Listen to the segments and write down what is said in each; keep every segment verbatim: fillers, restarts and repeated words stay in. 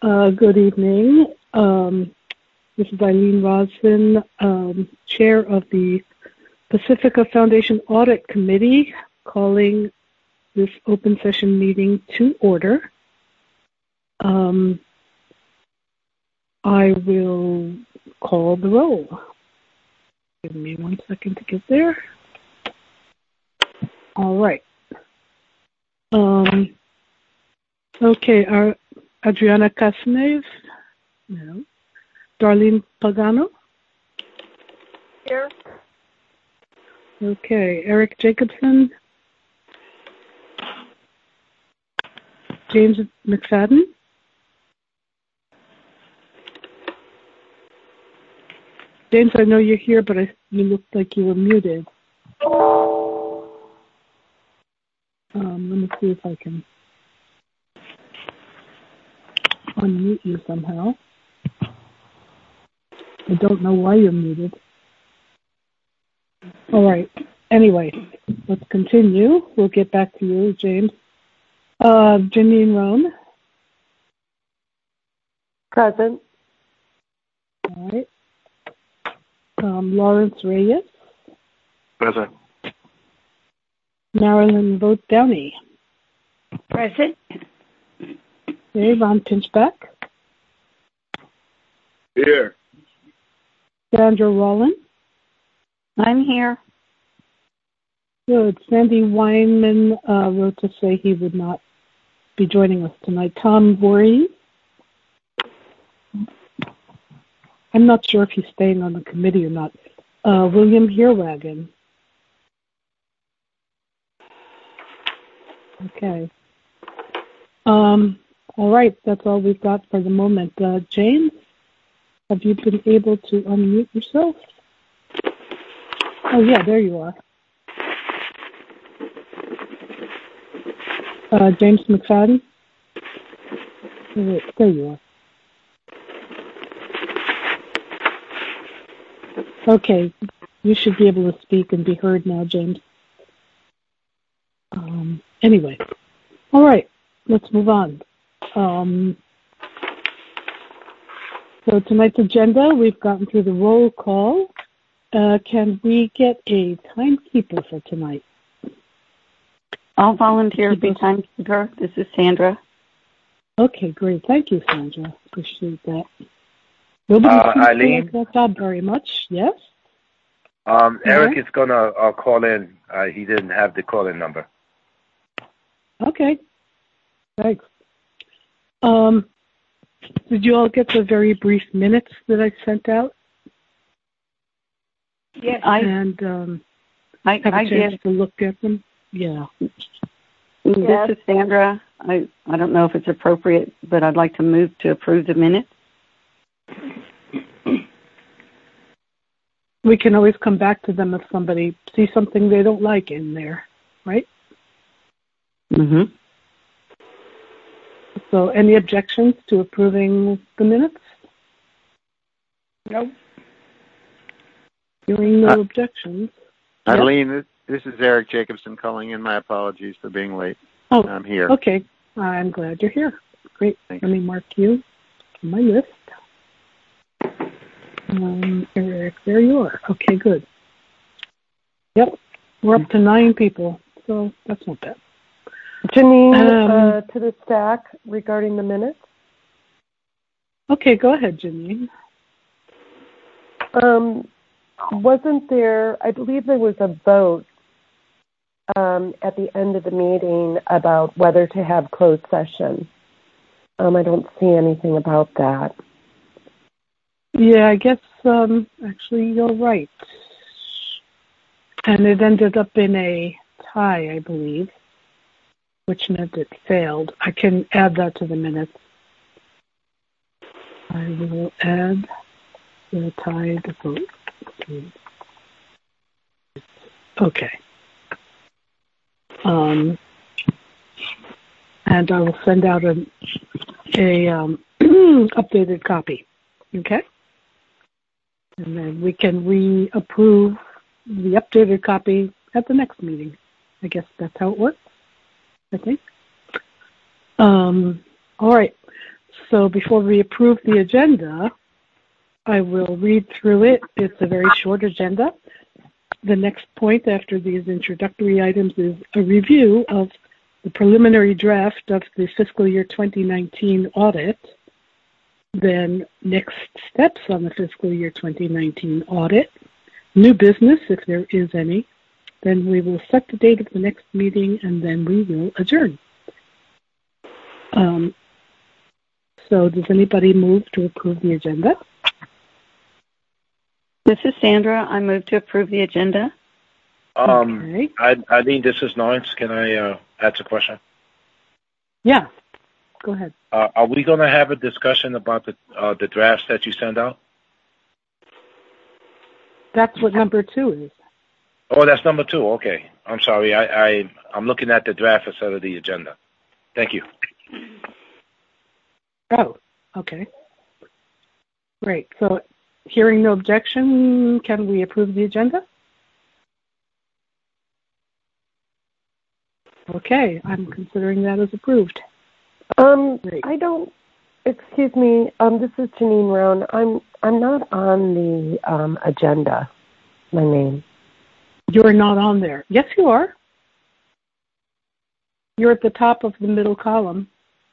Uh, good evening. Um, this is Eileen Rosvin, um, Chair of the Pacifica Foundation Audit Committee, calling this open session meeting to order. Um, I will call the roll. Give me one second to get there. All right. Um, okay, our Adriana Casanev? No. Darlene Pagano? Here. Okay, Eric Jacobson? James McFadden? James, I know you're here, but I, you looked like you were muted. Um, let me see if I can unmute you somehow. I don't know why you're muted. All right. Anyway, let's continue. We'll get back to you, James. Uh, Janine Roan. Present. All right. Um, Lawrence Reyes. Present. Marilyn Vogt Downey. Present. Okay, Ron Pinchback. Here. Sandra Rowland. I'm here. Good. Sandy Weinman uh, wrote to say he would not be joining us tonight. Tom Voorhees. I'm not sure if he's staying on the committee or not. Uh, William Heerwagen. Okay. Um, all right, that's all we've got for the moment. Uh, James, have you been able to unmute yourself? Oh, yeah, there you are. Uh, James McFadden? Oh, wait, there you are. Okay, you should be able to speak and be heard now, James. Um, anyway, all right, let's move on. Um, so tonight's agenda, we've gotten through the roll call. Uh, can we get a timekeeper for tonight? I'll volunteer to be timekeeper. This is Sandra. Okay, great. Thank you, Sandra. Appreciate that. Nobody Uh, seems Eileen? to like that job very much. Yes? Um, Eric Yeah. is going to uh, call in. Uh, he didn't have the call-in number. Okay. Thanks. Um, did you all get the very brief minutes that I sent out? Yes, I and um, I, have a I chance did. to look at them? Yeah. This Yes. is Sandra. I, I don't know if it's appropriate, but I'd like to move to approve the minutes. We can always come back to them if somebody sees something they don't like in there, right? Mm-hmm. So any objections to approving the minutes? Nope. Hearing no Uh, objections. Eileen, this, this is Eric Jacobson calling in. My apologies for being late. Oh, I'm here. okay. I'm glad you're here. Great. Thanks. Let me mark you on my list. Um, Eric, there you are. Okay, good. Yep. We're up to nine people, so that's not bad. Janine, Um, uh, to the stack regarding the minutes. Okay, go ahead, Janine. Um, wasn't there, I believe there was a vote um, at the end of the meeting about whether to have closed session. Um, I don't see anything about that. Yeah, I guess um, actually you're right. And it ended up in a tie, I believe, which meant it failed. I can add that to the minutes. I will add the tied vote. Okay. Um, and I will send out a, a um, updated copy. Okay? And then we can re-approve the updated copy at the next meeting. I guess that's how it works, I think. Um, all right. So before we approve the agenda, I will read through it. It's a very short agenda. The next point after these introductory items is a review of the preliminary draft of the fiscal year twenty nineteen audit. Then next steps on the fiscal year twenty nineteen audit. New business, if there is any. Then we will set the date of the next meeting, and then we will adjourn. Um, so does anybody move to approve the agenda? This is Sandra. I move to approve the agenda. Um, Okay. I, I think this is Lawrence. Can I uh, ask a question? Yeah, go ahead. Uh, are we going to have a discussion about the uh, the drafts that you send out? That's what number two is. Oh, that's number two. Okay. I'm sorry. I, I, I'm looking at the draft instead of the agenda. Thank you. Oh, okay. Great. So hearing no objection, can we approve the agenda? Okay, I'm considering that as approved. Um, Great. I don't. Excuse me. Um, this is Janine Roan. I'm I'm not on the um, agenda. My name. You're not on there. Yes, you are. You're at the top of the middle column.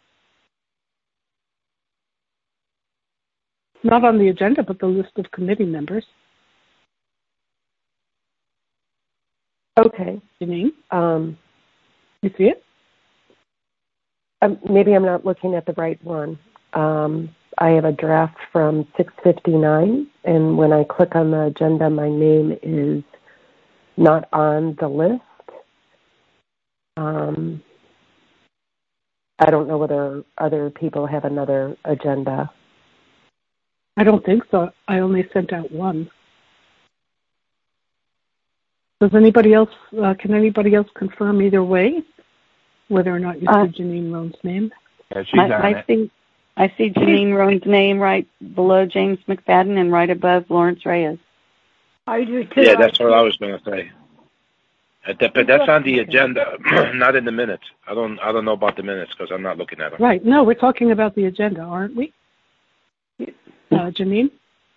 Not on the agenda, but the list of committee members. Okay. Janine, Um, you see it? um, maybe I'm not looking at the right one. Um, I have a draft from six fifty-nine, and when I click on the agenda, my name is not on the list. Um, I don't know whether other people have another agenda. I don't think so. I only sent out one. Does anybody else, uh, can anybody else confirm either way whether or not you Uh, see Janine Roan's name? Yeah, she's I, on I it. see I see Janine Roan's name right below James McFadden and right above Lawrence Reyes. I do too. Yeah, that's what I was going to say. Uh, that- But that's on the agenda, not in the minutes. I don't. I don't know about the minutes because I'm not looking at them. Right. No, we're talking about the agenda, aren't we? Uh, Janine?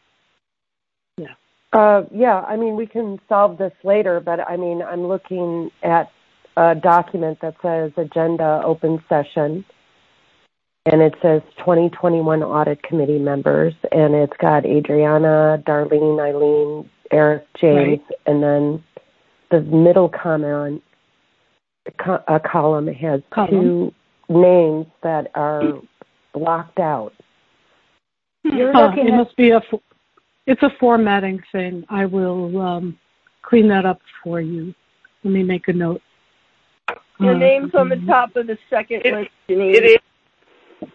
Uh, yeah, I mean, we can solve this later, but I mean, I'm looking at a document that says agenda open session, and it says twenty twenty-one audit committee members, and it's got Adriana, Darlene, Eileen, Eric, James, Right. and then the middle comment, co- a column has Column. two names that are blocked out. You're Huh, looking it at, must be a, fo- it's a formatting thing. I will um, clean that up for you. Let me make a note. your Uh, name's on the top of the second It- list, Janine. It is.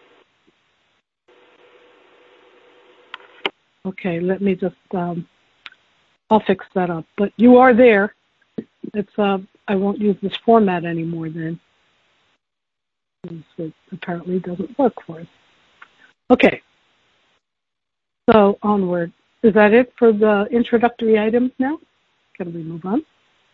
Okay, let me just, um, I'll fix that up. But you are there. It's, uh, I won't use this format anymore then. It apparently doesn't work for us. Okay. So onward. Is that it for the introductory items now? Can we move on?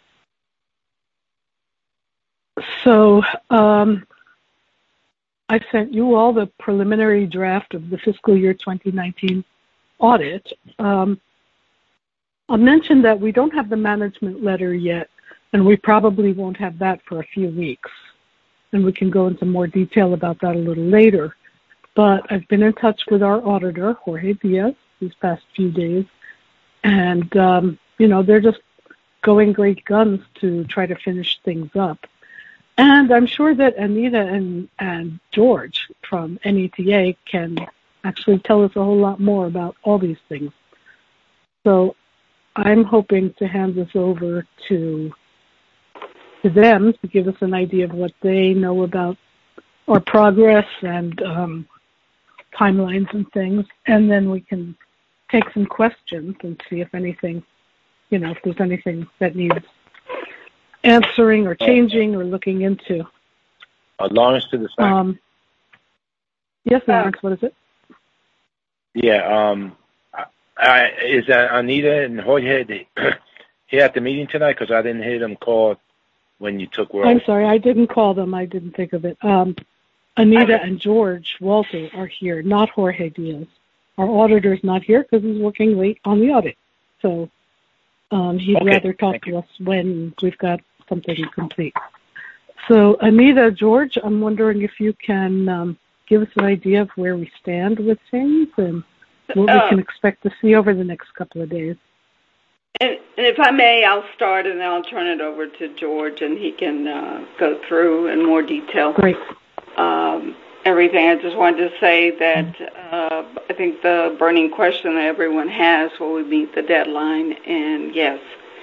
So um, I sent you all the preliminary draft of the fiscal year twenty nineteen audit. Um, I'll mention that we don't have the management letter yet, and we probably won't have that for a few weeks. And we can go into more detail about that a little later. But I've been in touch with our auditor, Jorge Diaz, these past few days. And, um, you know, they're just going great guns to try to finish things up. And I'm sure that Anita and, and George from N E T A can actually tell us a whole lot more about all these things. So I'm hoping to hand this over to, to them to give us an idea of what they know about our progress and um, timelines and things. And then we can take some questions and see if anything, you know, if there's anything that needs answering or changing or looking into. Uh, Lawrence to the side. Um, yes, Lawrence, what is it? Yeah. Um. I, I, is that Anita and Jorge they, here at the meeting tonight? Because I didn't hear them call when you took roll. I'm sorry, I didn't call them. I didn't think of it. Um, Anita and George Walter are here, not Jorge Diaz. Our auditor's not here because he's working late on the audit. So um, he'd Okay, rather talk thank to you. us when we've got something complete. So Anita, George, I'm wondering if you can um, give us an idea of where we stand with things and what Uh, we can expect to see over the next couple of days. And, and if I may, I'll start and then I'll turn it over to George and he can uh, go through in more detail. Great. Um, everything. I just wanted to say that uh, I think the burning question that everyone has, will we meet the deadline? And yes,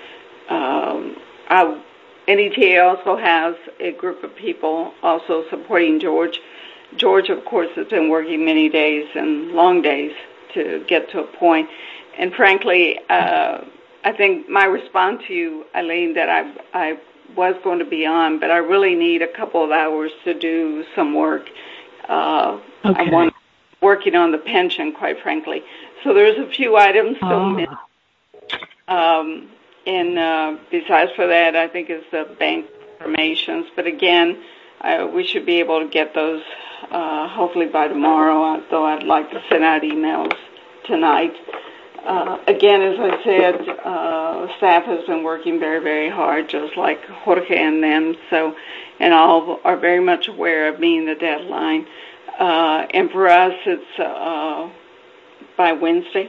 um, I, N E T A also has a group of people also supporting George. George, of course, has been working many days and long days to get to a point. And frankly, uh, I think my response to you, Eileen, that I, I was going to be on, but I really need a couple of hours to do some work. Uh, Okay. I want working on the pension, quite frankly. So there's a few items still Ah. missing. Um, and uh, besides for that, I think it's the bank informations. But again, uh, we should be able to get those uh, hopefully by tomorrow, though I'd like to send out emails tonight. Uh, again, as I said, uh, staff has been working very, very hard, just like Jorge and them. So, and all are very much aware of meeting the deadline. Uh, and for us, it's uh, by Wednesday,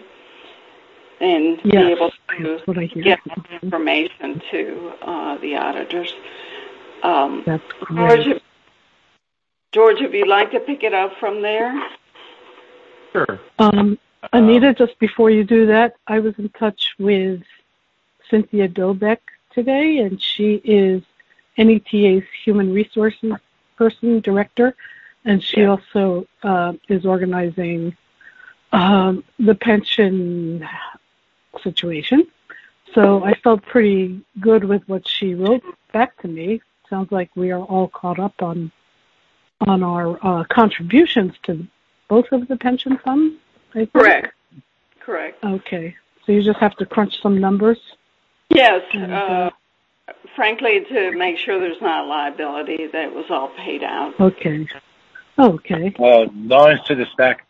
and Yes, be able to that's what I hear. get that information to uh, the auditors. Um, That's George, great. if, George, if you'd like to pick it up from there. Sure. Um, Anita, just before you do that, I was in touch with Cynthia Dobeck today, and she is N E T A's Human Resources Person Director, and she Yeah. also uh, is organizing um, the pension situation. So I felt pretty good with what she wrote back to me. Sounds like we are all caught up on on our uh, contributions to both of the pension funds. I think. Correct. Correct. Okay. So you just have to crunch some numbers? Yes. And, Uh, uh, frankly, to make sure there's not liability, that it was all paid out. Okay. Okay. Uh, Lawrence to the stack.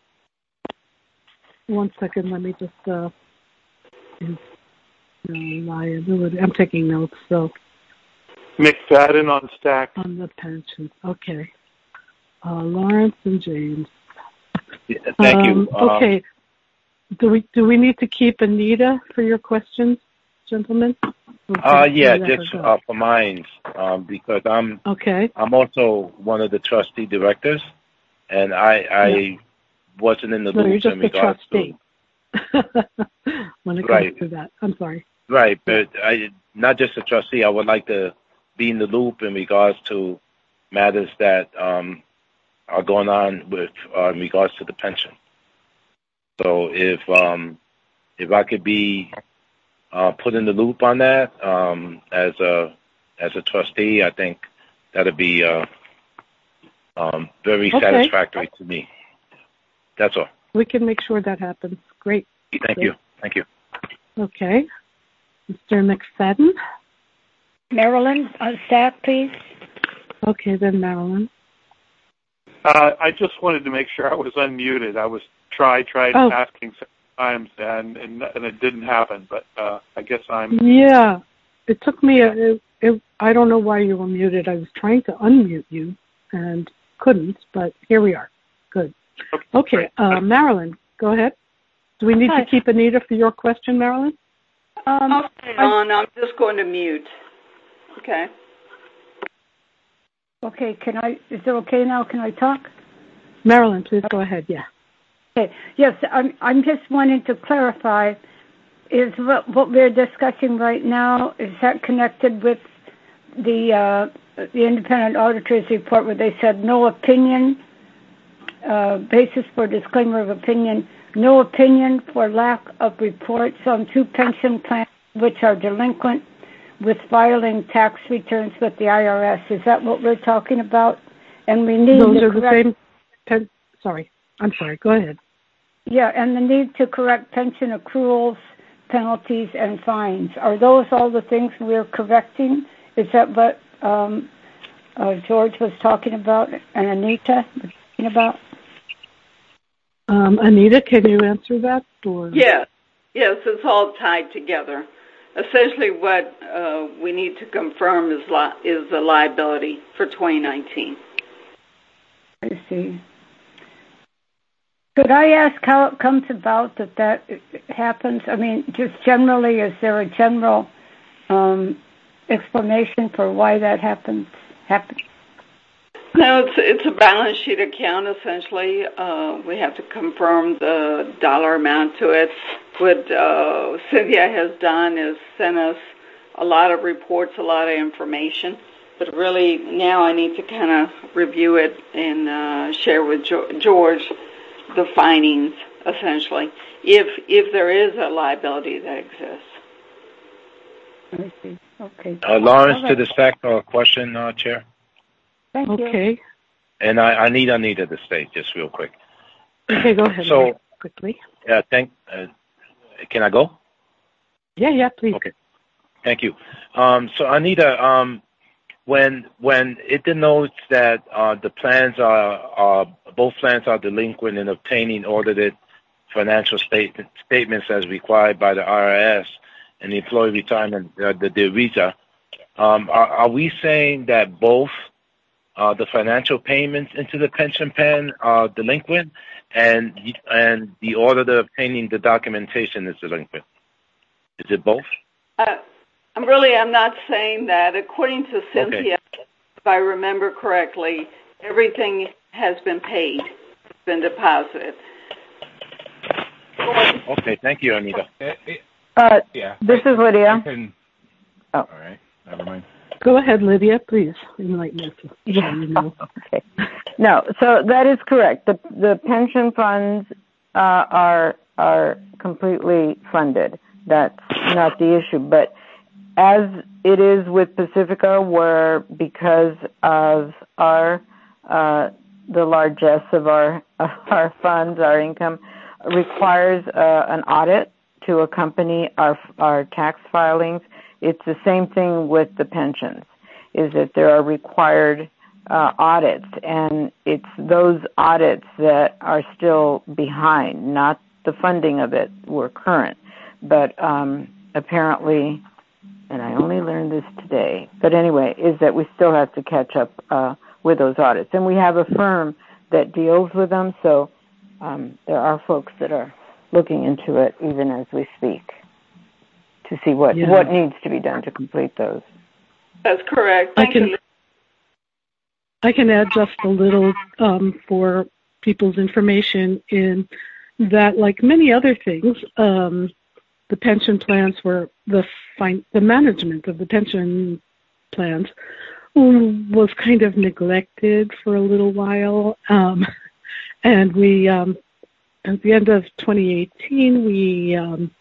One second. Let me just, uh, is, uh, liability. I'm taking notes, so McFadden on stack. on the pensions. Okay. Uh, Lawrence and James. Yeah, thank Um, you. Um, okay. Do we, do we need to keep Anita for your questions, gentlemen? Or Uh, can we yeah, let her just go? uh, for mine, um, because I'm Okay. I'm also one of the trustee directors, and I I Yeah. wasn't in the No, loop you're just in a regards trustee. when it comes Right. to that. I'm sorry. to right, but I not just a trustee. I would like to be in the loop in regards to matters that um, are going on with uh, in regards to the pension. So if um, if I could be uh, put in the loop on that um, as a as a trustee, I think that'd be uh, um, very Okay. satisfactory to me. That's all. We can make sure that happens. Great. Thank you. Thank you. Okay. Mister McFadden. Marilyn, on staff, please. Okay, then Marilyn. Uh, I just wanted to make sure I was unmuted. I was try tried Oh. asking several times and, and and it didn't happen. But uh, I guess I'm. Yeah. It took me, a, it, it, I don't know why you were muted. I was trying to unmute you and couldn't, but here we are. Good. Okay, great. uh, Marilyn, go ahead. Do we need Hi. to keep Anita for your question, Marilyn? Um, I'll stay on. I'm just going to mute. Okay. okay, can I, is it okay now? Can I talk? Marilyn, please go ahead. Yeah. Okay. Yes, I'm, I'm just wanting to clarify, is what, what we're discussing right now, is that connected with the, uh, the independent auditor's report where they said no opinion, uh, basis for disclaimer of opinion, no opinion for lack of reports on two pension plans which are delinquent with filing tax returns with the I R S. Is that what we're talking about? And we need Those to are the correct, same, pen, sorry, I'm sorry, go ahead. yeah, and the need to correct pension accruals, penalties, and fines. Are those all the things we're correcting? Is that what um, uh, George was talking about and Anita was talking about? Um, Anita, can you answer that? Or? Yes, yes, it's all tied together. Essentially, what uh, we need to confirm is li- is the liability for twenty nineteen. I see. Could I ask how it comes about that that happens? I mean, just generally, is there a general um, explanation for why that happens? Happens? No, it's it's a balance sheet account essentially. Uh, we have to confirm the dollar amount to it. What uh, Cynthia has done is sent us a lot of reports, a lot of information. But really, now I need to kind of review it and uh, share with jo- George the findings essentially, if if there is a liability that exists. I see. Okay. Uh, Lawrence, right. to this fact or question, uh, Chair. Thank you. Okay. And I, I need Anita to stay just real quick. Okay, go ahead. So, quickly. Yeah, thank. Uh, can I go? Yeah, yeah, please. Okay. Thank you. Um, so, Anita, um, when when it denotes that uh, the plans are, are both plans are delinquent in obtaining audited financial statement, statements as required by the I R S and the Employee Retirement, uh, the, the RETA, um, are, are we saying that both Uh, the financial payments into the pension plan are delinquent, and and the order to obtaining the documentation is delinquent? Is it both? Uh, I'm really, I'm not saying that. According to Cynthia, okay. If I remember correctly, everything has been paid, it's been deposited. Okay, thank you, Anita. Uh, yeah. This is Lydia. Can, oh. All right, never mind. Go ahead, Lydia, please. Enlighten us. Yeah. You know. Okay. No, so that is correct. The the pension funds uh, are are completely funded. That's not the issue. But as it is with Pacifica, where because of our uh, the largesse of our of our funds, our income requires uh, an audit to accompany our our tax filings. It's the same thing with the pensions, is that there are required uh, audits, and it's those audits that are still behind, not the funding of it. We're current. But um, apparently, and I only learned this today, but anyway, is that we still have to catch up uh, with those audits. And we have a firm that deals with them, so um, there are folks that are looking into it even as we speak, to see what, yeah. what needs to be done to complete those. That's correct. Thank I can, you. I can add just a little um, for people's information in that, like many other things, um, the pension plans were the fin- the management of the pension plans was kind of neglected for a little while, um, and we um, at the end of twenty eighteen we. Um,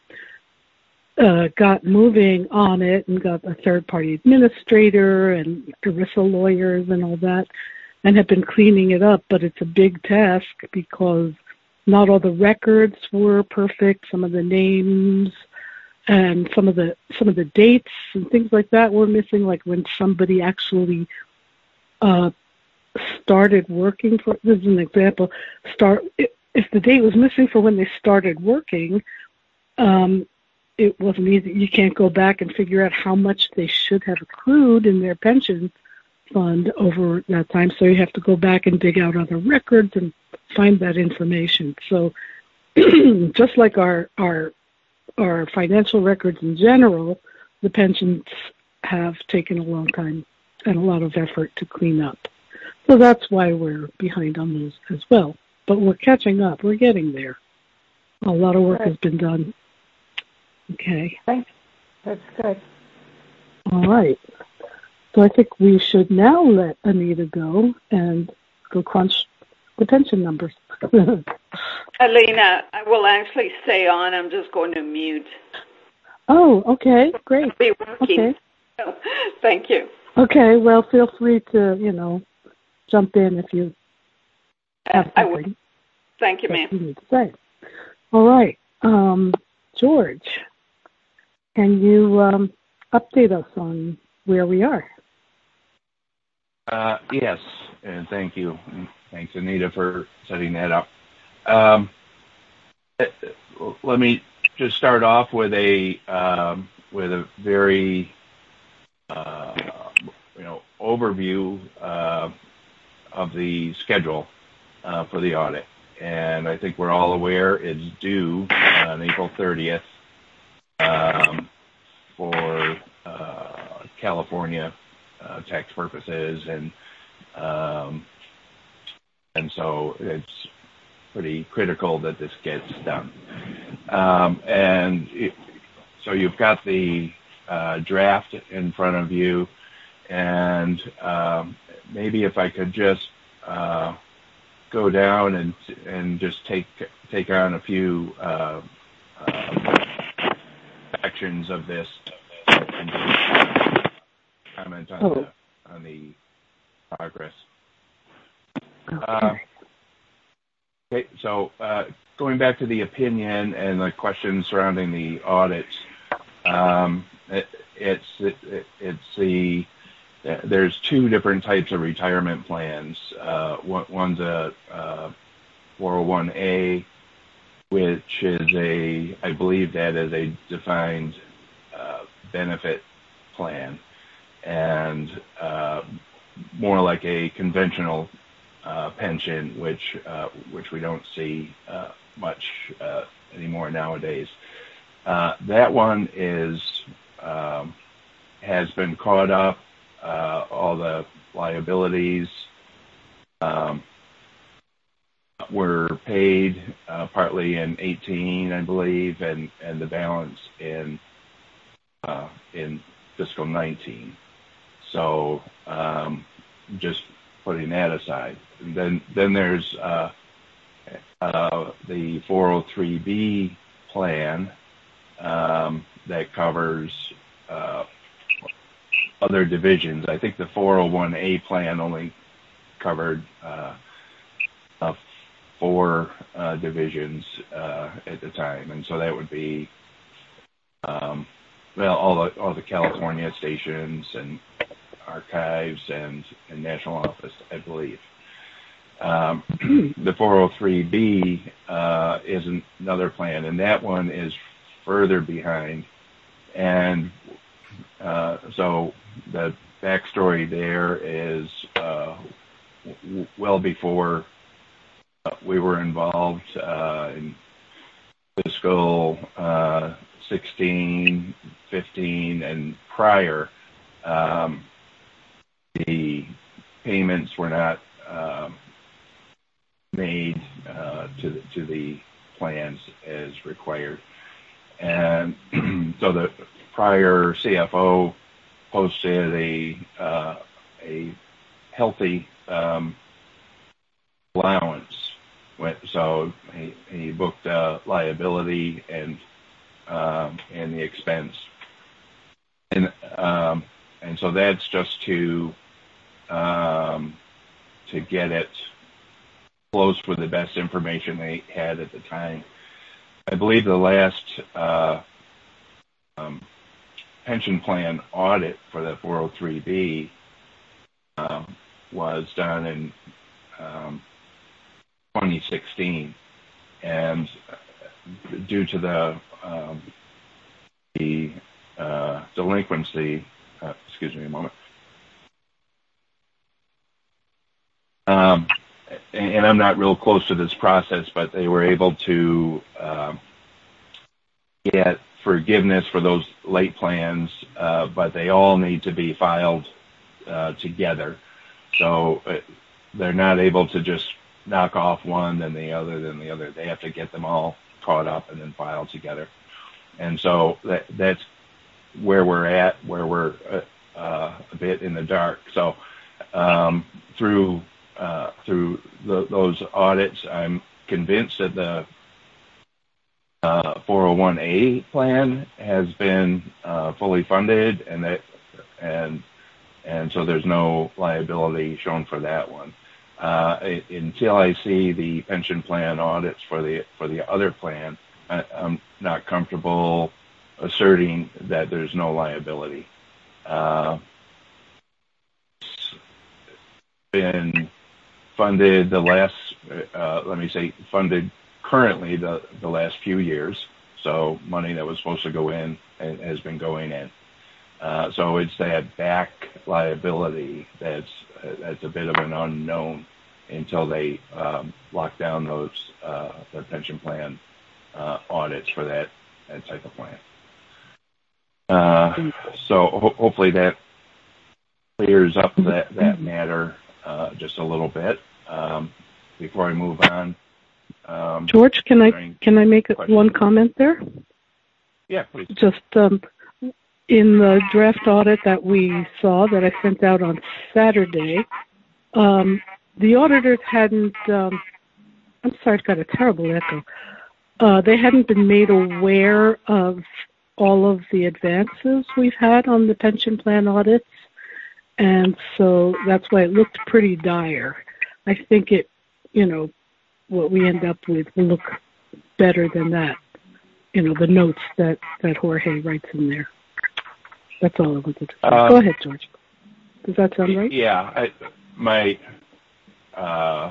Uh, got moving on it and got a third-party administrator and ERISA lawyers and all that, and have been cleaning it up. But it's a big task because not all the records were perfect. Some of the names and some of the some of the dates and things like that were missing. Like when somebody actually uh, started working for. This is an example. Start if the date was missing for when they started working. Um, It wasn't easy. You can't go back and figure out how much they should have accrued in their pension fund over that time. So you have to go back and dig out other records and find that information. So just like our our our financial records in general, the pensions have taken a long time and a lot of effort to clean up. So that's why we're behind on those as well. But we're catching up. We're getting there. A lot of work has been done. Okay. Thanks. That's good. All right. So I think we should now let Anita go and go crunch the pension numbers. Alina, I will actually stay on. I'm just going to mute. Oh, okay. Great. I'll be working. Okay. So, thank you. Okay. Well, feel free to, you know, jump in if you have I will. something. Thank you, ma'am. You need to say. All right. Um, George. Can you um, update us on where we are? Uh, yes, and thank you. Thanks, Anita, for setting that up. Um, let me just start off with a um, with a very uh, you know overview uh, of the schedule uh, for the audit, and I think we're all aware it's due on April thirtieth um, for uh, California uh, tax purposes, and um, and so it's pretty critical that this gets done. Um, and it, so you've got the uh, draft in front of you, and um, maybe if I could just uh, go down and and just take take on a few uh, uh, sections of this and comment on, oh. the, on the progress. Okay. Uh, okay, so uh, going back to the opinion and the questions surrounding the audits, um, it, it's it, it's the there's two different types of retirement plans. Uh, one, one's a uh, four oh one A, which is a I believe that is a defined uh, benefit plan, and uh, more like a conventional uh, pension, which uh, which we don't see uh, much uh, anymore nowadays. Uh, that one is um, has been caught up. Uh, all the liabilities um, were paid uh, partly in eighteen, I believe, and, and the balance in uh, in fiscal nineteen. So um, just putting that aside. And then then there's uh, uh, the four oh three B plan um, that covers uh, other divisions. I think the four oh one A plan only covered uh, uh, four uh, divisions uh, at the time, and so that would be um, well all the all the California stations and archives and, and national office, I believe. Um, the four oh three B uh, is another plan, and that one is further behind. And uh, so the backstory there is uh, w- well before uh, we were involved uh, in fiscal uh, sixteen, fifteen, and prior. Um, the payments were not um, made uh, to the, to the plans as required, and so the prior C F O posted a uh, a healthy um, allowance, so he, he booked uh, liability and um, and the expense, and um, and so that's just to um, to get it close with the best information they had at the time. I believe the last uh, um, pension plan audit for the four oh three B um, was done in um, twenty sixteen, and due to the um, the uh, delinquency, uh, excuse me a moment, um, and, and I'm not real close to this process, but they were able to um, get forgiveness for those late plans, uh, but they all need to be filed uh, together. So uh, they're not able to just knock off one, then the other, then the other. They have to get them all caught up and then filed together. And so that, that's where we're at, where we're uh, uh, a bit in the dark. So um, through uh, through the, those audits, I'm convinced that the Uh, four oh one A plan has been uh, fully funded, and that and and so there's no liability shown for that one. Uh, until I see the pension plan audits for the for the other plan, I, I'm not comfortable asserting that there's no liability. Uh, been funded the last, uh, let me say, funded currently the, the last few years. So money that was supposed to go in has been going in. Uh, so it's that back liability that's that's a bit of an unknown until they um, lock down those uh, the pension plan uh, audits for that, that type of plan. Uh, so ho- hopefully that clears up that, that matter uh, just a little bit. Um, before I move on, um, George, can I can I make questions? One comment there? Yeah, please. Just um, in the draft audit that we saw that I sent out on Saturday, um, the auditors hadn't. Um, I'm sorry, it's got a terrible echo. Uh, they hadn't been made aware of all of the advances we've had on the pension plan audits, and so that's why it looked pretty dire. I think it, you know, what we end up with will look better than that. You know, the notes that, that Jorge writes in there. That's all I wanted to say. Um, Go ahead, George. Does that sound right? Yeah, I, my uh,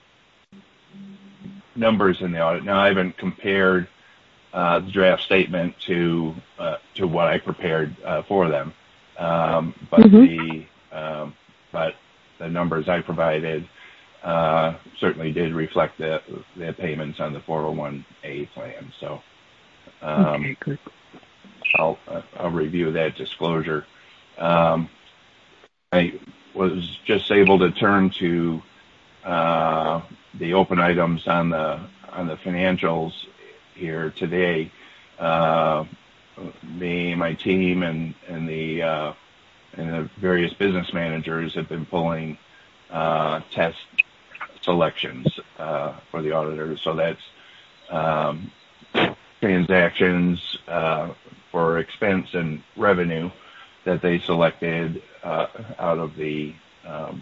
numbers in the audit. Now, I haven't compared uh, the draft statement to uh, to what I prepared uh, for them, um, but mm-hmm. the um, but the numbers I provided uh, certainly did reflect the the payments on the four oh one A plan. So. Um, okay, good. I'll, I'll review that disclosure. Um, I was just able to turn to uh, the open items on the on the financials here today. Uh, me, my team, and and the uh, and the various business managers have been pulling uh, test selections uh, for the auditors. So that's um, transactions uh, for expense and revenue that they selected uh, out of the um,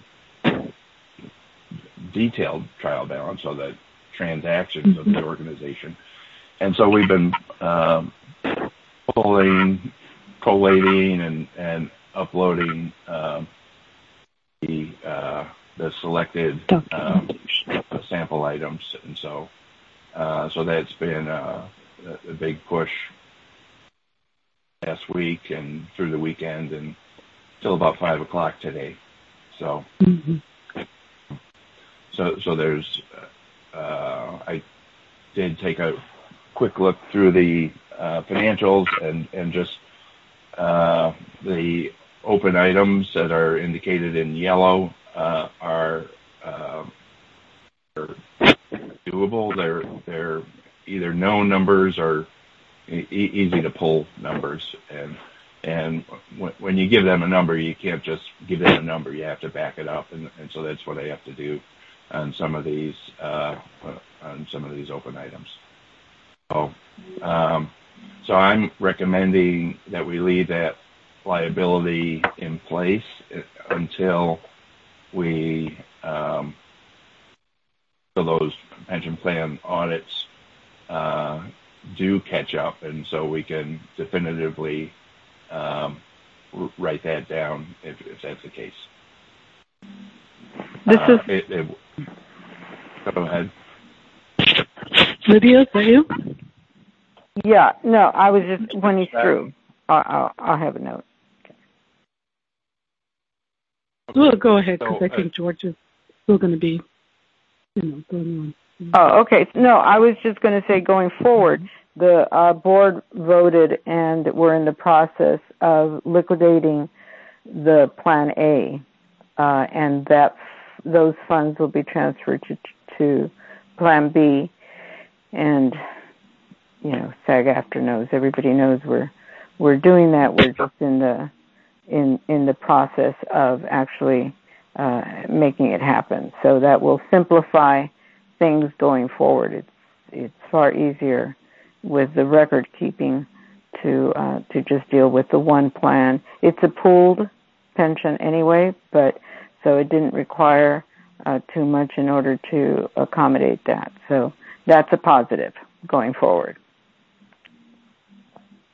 detailed trial balance, so the transactions of the organization. And so we've been um, pulling, collating, and, and uploading um, the uh, the selected um, sample items, and so uh, so that's been uh, a, a big push last week and through the weekend and till about five o'clock today. So, mm-hmm. so so there's uh, I did take a quick look through the uh, financials and and just uh, the open items that are indicated in yellow uh, are, uh, are doable. They're they're either known numbers or e- easy to pull numbers, and and w- when you give them a number, you can't just give them a number. You have to back it up, and, and so that's what I have to do on some of these uh, on some of these open items. So, um, so I'm recommending that we leave that liability in place until we um, so those pension plan audits uh, do catch up, and so we can definitively um, write that down if, if that's the case. This uh, is. It, it, go ahead, Lydia. Is that you? Yeah. No, I was just when he's through. I'll, I'll, I'll have a note. Okay. Well, go ahead, because so, I think uh, George is still going to be, you know, going on. Oh, okay. No, I was just going to say going forward, the uh, board voted and we're in the process of liquidating the Plan A, uh, and that those funds will be transferred to, to Plan B. And, you know, SAG-AFTRA knows, everybody knows we're we're doing that. We're just in the in in the process of actually uh, making it happen. So that will simplify things going forward. It's it's far easier with the record keeping to uh, to just deal with the one plan. It's a pooled pension anyway, but so it didn't require uh, too much in order to accommodate that. So that's a positive going forward.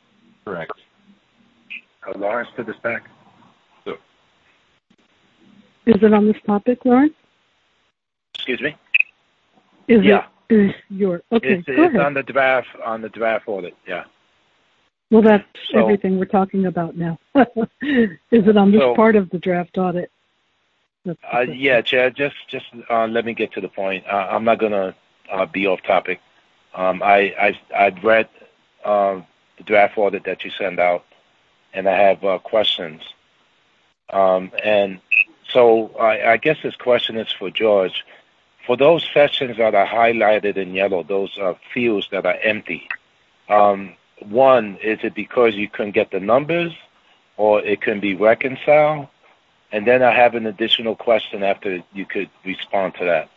Correct. Uh, Lawrence to this back. So, Is it on this topic, Lawrence? Excuse me? Is yeah. it is your okay? It's, go it's ahead. on the draft on the draft audit. Yeah. Well, that's so, everything we're talking about now. Is it on this so, part of the draft audit? Uh, yeah, Chair. Just just uh, let me get to the point. Uh, I'm not gonna uh, be off topic. Um, I I I've read uh, the draft audit that you send out, and I have uh, questions. Um, and so I, I guess this question is for George. For those sections that are highlighted in yellow, those uh, fields that are empty, um, one, is it because you couldn't get the numbers, or it can be reconciled? And then I have an additional question after you could respond to that.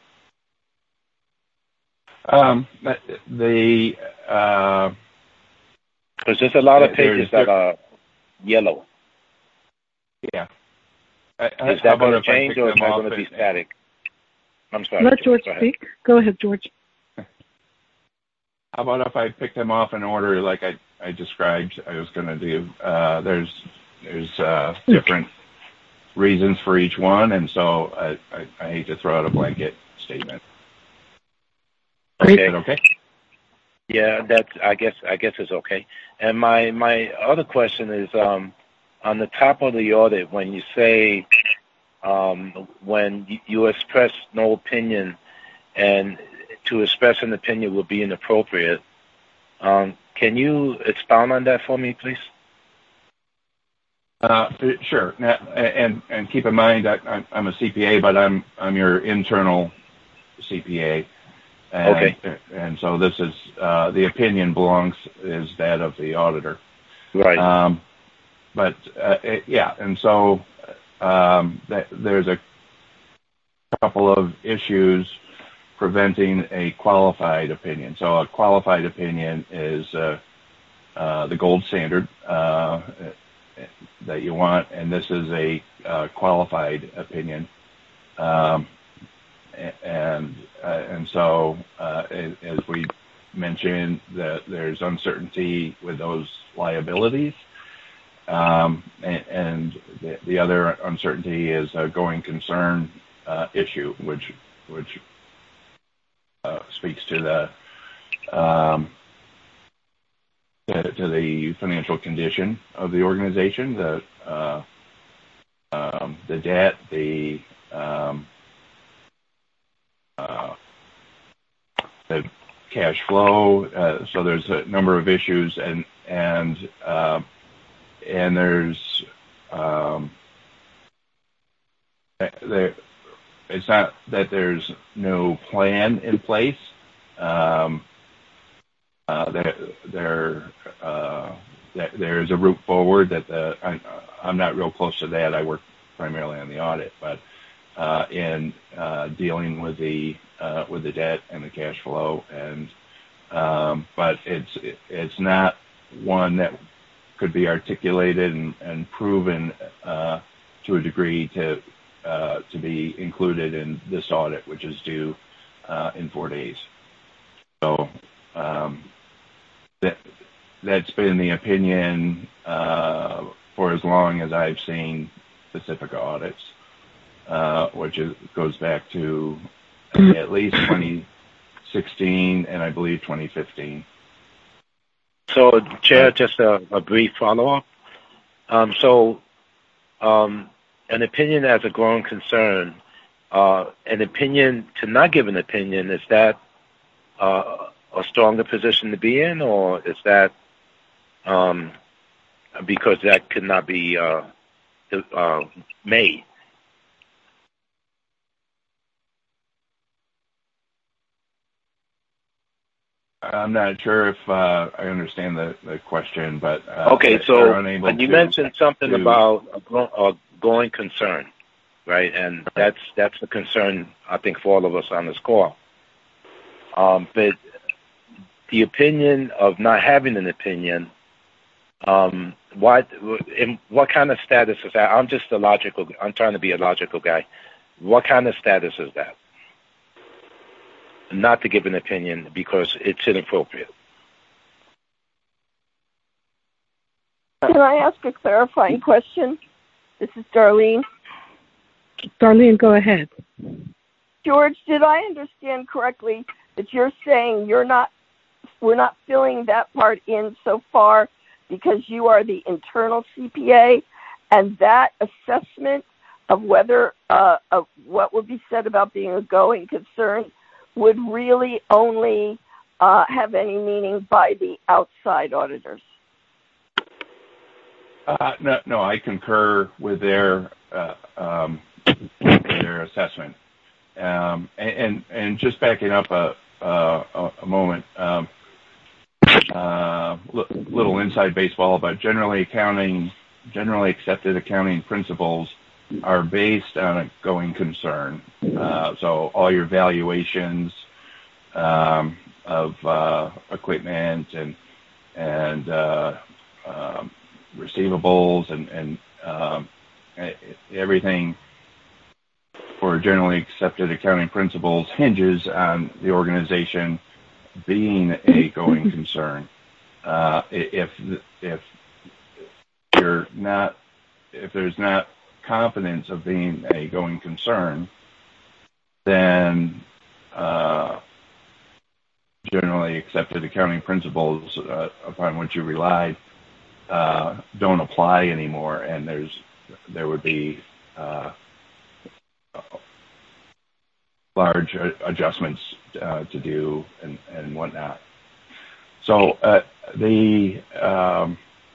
Um, the uh, because there's a lot of pages that are yellow. Yeah. Is that going to change, or is that going to be static? I'm sorry. Let George speak. Go ahead, George. How about if I pick them off in order like I, I described I was going to do? Uh, there's there's uh, different reasons for each one, and so I, I, I hate to throw out a blanket statement. Okay. Okay. Yeah, that's. I guess. I guess it's okay. And my my other question is, um, on the top of the audit, when you say, um, when you, you express no opinion, and to express an opinion would be inappropriate. Um, can you expound on that for me, please? Uh, sure. Now, and and keep in mind, I, I'm a C P A, but I'm I'm your internal C P A. And, okay. And so this is uh, the opinion belongs is that of the auditor. Right. Um, but uh, it, yeah, and so um, th- there's a couple of issues preventing a qualified opinion. So a qualified opinion is uh, uh, the gold standard uh, that you want, and this is a uh, qualified opinion. Um, and uh, and so uh, as we mentioned, that there's uncertainty with those liabilities, um, and, and the, the other uncertainty is a going concern uh, issue, which which uh, speaks to the um, to, to the financial condition of the organization, the uh, um, the debt, the um, uh, the cash flow. Uh, so there's a number of issues, and and uh, and there's um, there. It's not that there's no plan in place. Um, uh, there, there, uh, there's a route forward that the, I, I'm not real close to that. I work primarily on the audit, but uh, in uh, dealing with the uh, with the debt and the cash flow, and um, but it's it's not one that could be articulated and, and proven uh, to a degree to. Uh, to be included in this audit, which is due uh, in four days. So um, that, that's been the opinion uh, for as long as I've seen Pacifica audits, uh, which is, goes back to at least twenty sixteen and I believe twenty fifteen. So, Chair, just a, a brief follow-up. Um, so, um, an opinion as a growing concern, uh, an opinion to not give an opinion, is that uh, a stronger position to be in, or is that um, because that could not be uh, uh, made? I'm not sure if uh, I understand the, the question, but uh, okay. So unable you to, mentioned something to, about a, a going concern, right? And that's that's a concern I think for all of us on this call. Um, but the opinion of not having an opinion, um, what in what kind of status is that? I'm just a logical. I'm trying to be a logical guy. What kind of status is that? Not to give an opinion because it's inappropriate. Can I ask a clarifying question? This is Darlene. Darlene, go ahead. George, did I understand correctly that you're saying you're not, we're not filling that part in so far because you are the internal C P A, and that assessment of whether uh, of what would be said about being a going concern would really only uh, have any meaning by the outside auditors? Uh, no, no, I concur with their uh, um, their assessment. Um, and and just backing up a a, a moment, um, uh, little inside baseball, but generally accounting, generally accepted accounting principles are based on a going concern. Uh, so all your valuations um, of uh, equipment and and uh, um, receivables and and um, everything for generally accepted accounting principles hinges on the organization being a going concern. Uh, if if you're not, if there's not confidence of being a going concern, then uh, generally accepted accounting principles uh, upon which you relied uh, don't apply anymore, and there's there would be uh, large adjustments uh, to do and, and whatnot. So uh, the um,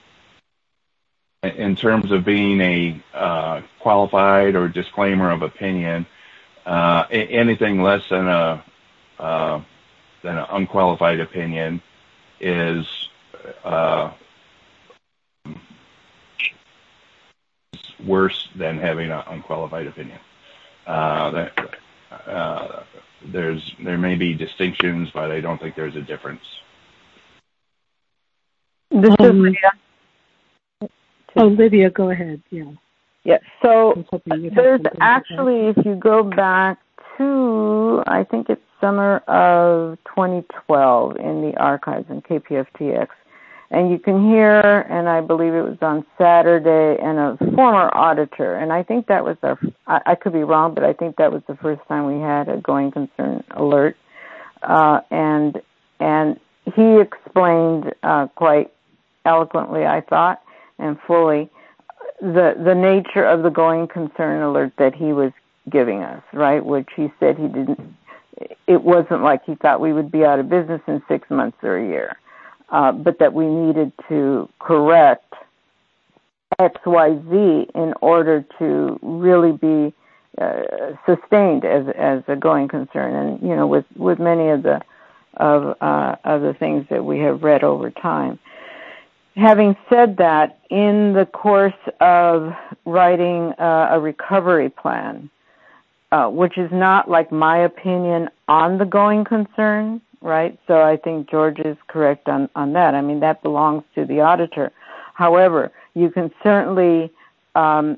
in terms of being a uh, qualified or disclaimer of opinion, uh, anything less than a uh, than an unqualified opinion is uh, worse than having an unqualified opinion. Uh, that, uh, there's there may be distinctions, but I don't think there's a difference. This is Lydia. Oh, Lydia, go ahead. Yeah. Yeah. So there's actually, if you go back to, I think it's summer of twenty twelve in the archives in K P F T X, and you can hear, and I believe it was on Saturday, and a former auditor, and I think that was our, I, I could be wrong, but I think that was the first time we had a going concern alert, uh, and and he explained uh, quite eloquently, I thought, and fully, the the nature of the going concern alert that he was giving us, right? Which he said he didn't, it wasn't like he thought we would be out of business in six months or a year. Uh, but that we needed to correct X, Y, Z in order to really be uh, sustained as as a going concern, and you know, with, with many of the of uh, of the things that we have read over time. Having said that, in the course of writing uh, a recovery plan, uh, which is not like my opinion on the going concern. Right, so I think George is correct on, on that. I mean, that belongs to the auditor. However, you can certainly um,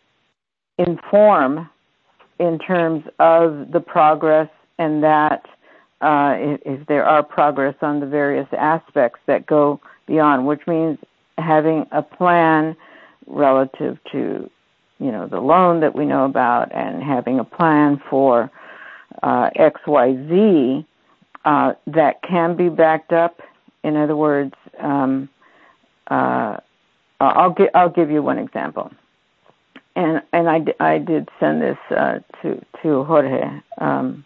inform in terms of the progress, and that uh, if, if there are progress on the various aspects that go beyond, which means having a plan relative to, you know, the loan that we know about, and having a plan for uh, X, Y, Z. Uh, that can be backed up. In other words, um, uh, I'll give I'll give you one example, and and I, I did send this uh, to to Jorge um,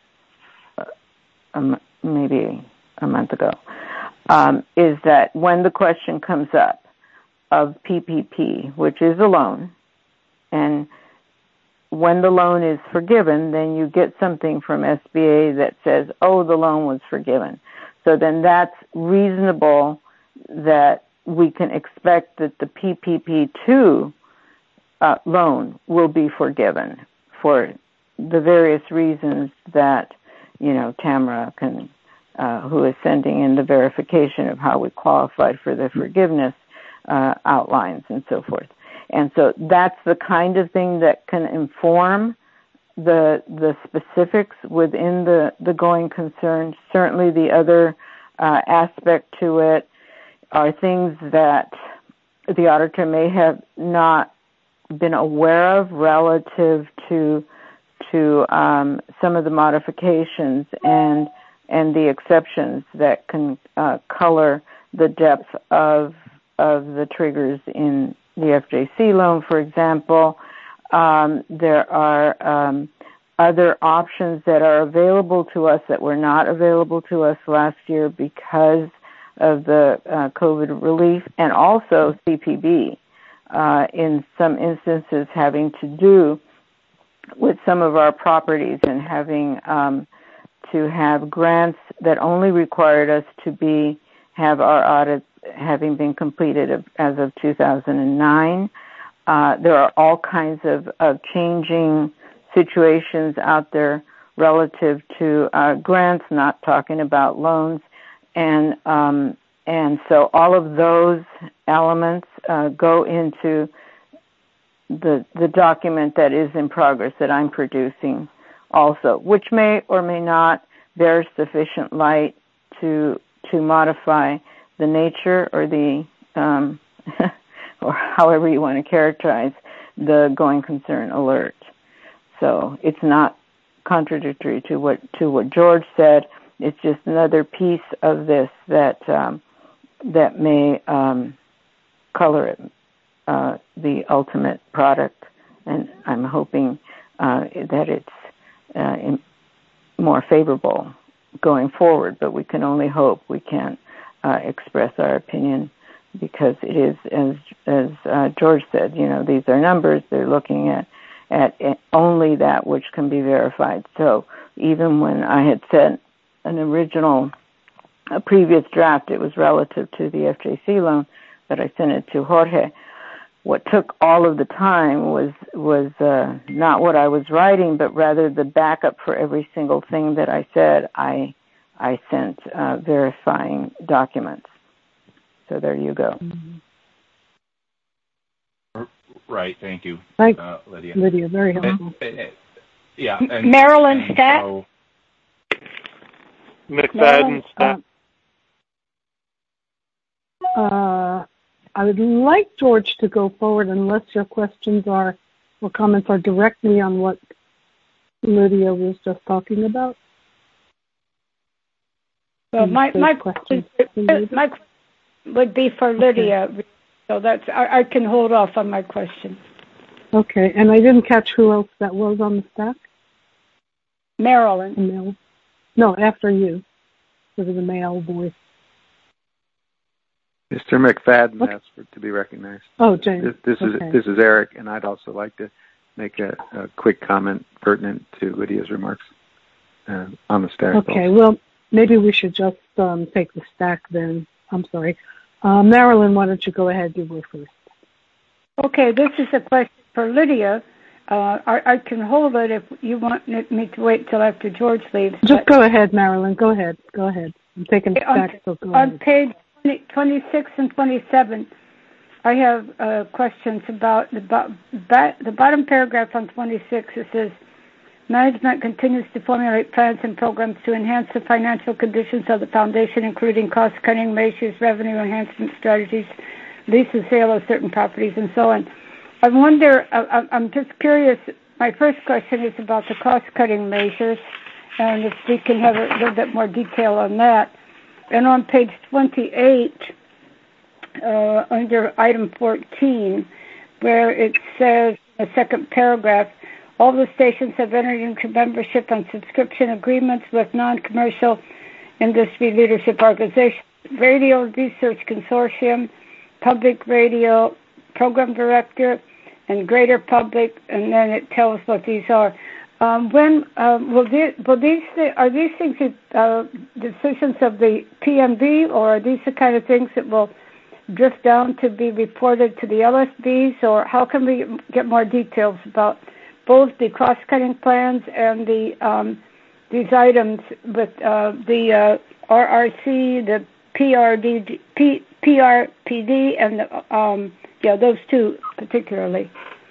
um, maybe a month ago. Um, is that when the question comes up of P P P, which is a loan, and when the loan is forgiven, then you get something from S B A that says, oh, the loan was forgiven. So then that's reasonable that we can expect that the P P P two uh, loan will be forgiven for the various reasons that, you know, Tamara can, uh, who is sending in the verification of how we qualified for the forgiveness, uh, outlines and so forth. And so that's the kind of thing that can inform the the specifics within the, the going concern. Certainly the other uh, aspect to it are things that the auditor may have not been aware of relative to to um, some of the modifications and and the exceptions that can uh, color the depth of of the triggers in the F J C loan, for example. Um, there are um, other options that are available to us that were not available to us last year because of the uh, COVID relief, and also C P B uh, in some instances having to do with some of our properties and having um, to have grants that only required us to be have our audits having been completed as of two thousand nine. Uh, there are all kinds of, of changing situations out there relative to uh, grants, not talking about loans. And um, and so all of those elements uh, go into the the document that is in progress that I'm producing also, which may or may not bear sufficient light to to modify the nature or the um, or however you want to characterize the going concern alert. So it's not contradictory to what to what George said. It's just another piece of this that um, that may um, color it, uh, the ultimate product, and I'm hoping uh, that it's uh, in, more favorable going forward. But we can only hope. We can't uh, express our opinion because it is, as as uh, George said, you know, these are numbers. They're looking at at only that which can be verified. So even when I had said an original, a previous draft, it was relative to the F J C loan that I sent it to Jorge. What took all of the time was was uh, not what I was writing, but rather the backup for every single thing that I said. I I sent uh, verifying documents. So there you go. Mm-hmm. Right. Thank you, Thanks, uh, Lydia. Lydia, very helpful. And, and, yeah. And, Marilyn and Stat. So, McFadden, Stat. Uh, uh, I would like George to go forward unless your questions are or comments are directly on what Lydia was just talking about. Well, my my question, my question would be for Lydia, okay. So that's I, I can hold off on my question. Okay, and I didn't catch who else that was on the stack. Marilyn. Male. No, after you. This is a male voice. Mister McFadden what? asked for to be recognized. Oh, James. This, this okay. is this is Eric, and I'd also like to make a, a quick comment pertinent to Lydia's remarks uh, on the stack. Okay, also. well, maybe we should just um, take the stack then. I'm sorry. Uh, Marilyn, why don't you go ahead? You were first. Okay, this is a question for Lydia. Uh, I, I can hold it if you want me to wait till after George leaves. Just go ahead, Marilyn. Go ahead. Go ahead. I'm taking the stack, so go on ahead. page twenty-six and twenty-seven, I have uh, questions about the, bo- ba- the bottom paragraph on twenty-six. It says, management continues to formulate plans and programs to enhance the financial conditions of the foundation, including cost-cutting measures, revenue enhancement strategies, lease and sale of certain properties, and so on. I wonder, I, I'm just curious, my first question is about the cost-cutting measures, and if we can have a little bit more detail on that. And on page twenty-eight, uh, under item fourteen, where it says, the second paragraph, all the stations have entered into membership and subscription agreements with non-commercial industry leadership organizations, Radio Research Consortium, Public Radio, Program Director, and Greater Public, and then it tells what these are. Um, when uh, will, these, will these are these things uh, decisions of the P M B, or are these the kind of things that will drift down to be reported to the L S Bs, or how can we get more details about both the cost-cutting plans and the um, these items with uh, the uh, R R C, the P R D, P, P R P D, and the, um, yeah, those two particularly.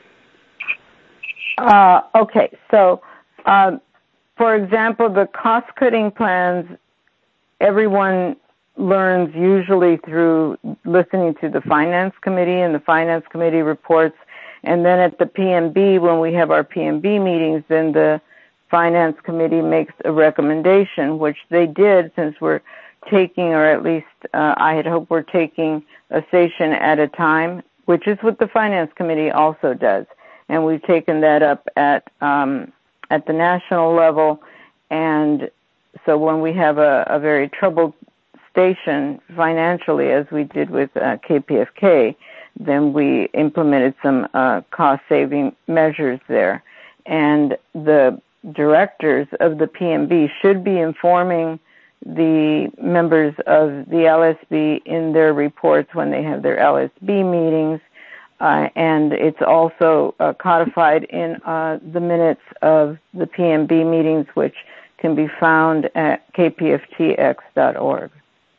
Uh, okay, so um, for example, the cost-cutting plans, everyone learns usually through listening to the Finance Committee, and the Finance Committee reports And then at the P M B, when we have our P M B meetings, then the Finance Committee makes a recommendation, which they did since we're taking, or at least uh, I had hoped we're taking a station at a time, which is what the Finance Committee also does. And we've taken that up at um, at the national level. And so when we have a, a very troubled station financially, as we did with uh, K P F K, then we implemented some uh, cost-saving measures there. And the directors of the P M B should be informing the members of the L S B in their reports when they have their L S B meetings. Uh, and it's also uh, codified in uh, the minutes of the P M B meetings, which can be found at k p f t x dot org.